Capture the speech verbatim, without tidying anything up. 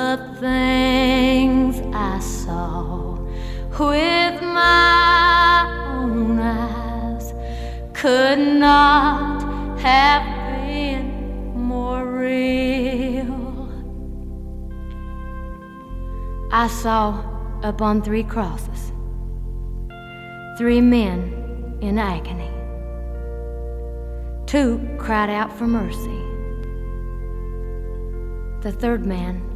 the things I saw with my own eyes could not have been more real. I saw upon three crosses three men in agony. Two cried out for mercy. The third man